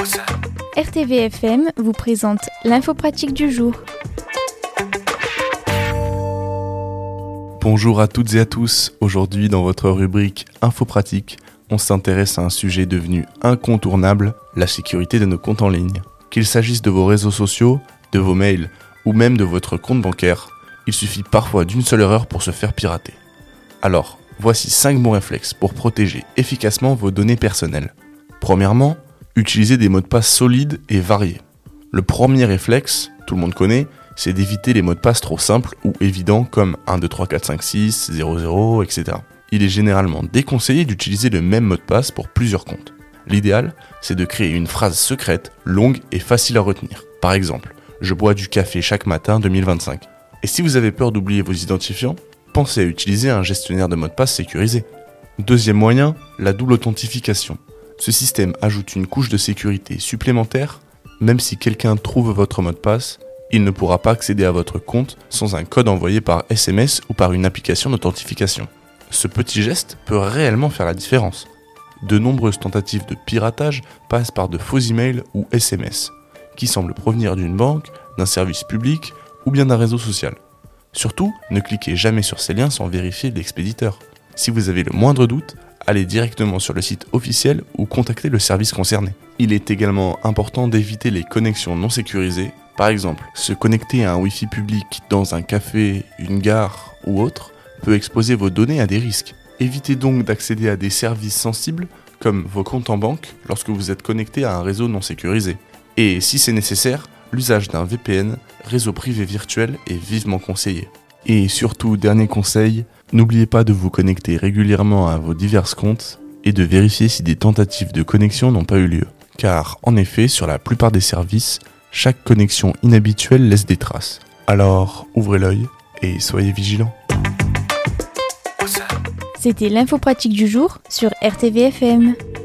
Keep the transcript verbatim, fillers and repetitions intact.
R T V F M vous présente l'info pratique du jour. Bonjour à toutes et à tous. Aujourd'hui, dans votre rubrique Info pratique, on s'intéresse à un sujet devenu incontournable, la sécurité de nos comptes en ligne. Qu'il s'agisse de vos réseaux sociaux, de vos mails ou même de votre compte bancaire, il suffit parfois d'une seule erreur pour se faire pirater. Alors, voici cinq bons réflexes pour protéger efficacement vos données personnelles. Premièrement, utilisez des mots de passe solides et variés. Le premier réflexe, tout le monde connaît, c'est d'éviter les mots de passe trop simples ou évidents comme un, deux, trois, quatre, cinq, six, zéro, zéro, et cetera. Il est généralement déconseillé d'utiliser le même mot de passe pour plusieurs comptes. L'idéal, c'est de créer une phrase secrète, longue et facile à retenir. Par exemple, je bois du café chaque matin deux mille vingt-cinq. Et si vous avez peur d'oublier vos identifiants, pensez à utiliser un gestionnaire de mots de passe sécurisé. Deuxième moyen, la double authentification. Ce système ajoute une couche de sécurité supplémentaire. Même si quelqu'un trouve votre mot de passe, il ne pourra pas accéder à votre compte sans un code envoyé par S M S ou par une application d'authentification. Ce petit geste peut réellement faire la différence. De nombreuses tentatives de piratage passent par de faux emails ou S M S, qui semblent provenir d'une banque, d'un service public ou bien d'un réseau social. Surtout, ne cliquez jamais sur ces liens sans vérifier l'expéditeur. Si vous avez le moindre doute, allez directement sur le site officiel ou contactez le service concerné. Il est également important d'éviter les connexions non sécurisées. Par exemple, se connecter à un Wi-Fi public dans un café, une gare ou autre peut exposer vos données à des risques. Évitez donc d'accéder à des services sensibles comme vos comptes en banque lorsque vous êtes connecté à un réseau non sécurisé. Et si c'est nécessaire, l'usage d'un V P N, réseau privé virtuel, est vivement conseillé. Et surtout, dernier conseil, n'oubliez pas de vous connecter régulièrement à vos divers comptes et de vérifier si des tentatives de connexion n'ont pas eu lieu. Car, en effet, sur la plupart des services, chaque connexion inhabituelle laisse des traces. Alors, ouvrez l'œil et soyez vigilants. C'était l'info pratique du jour sur R T V F M.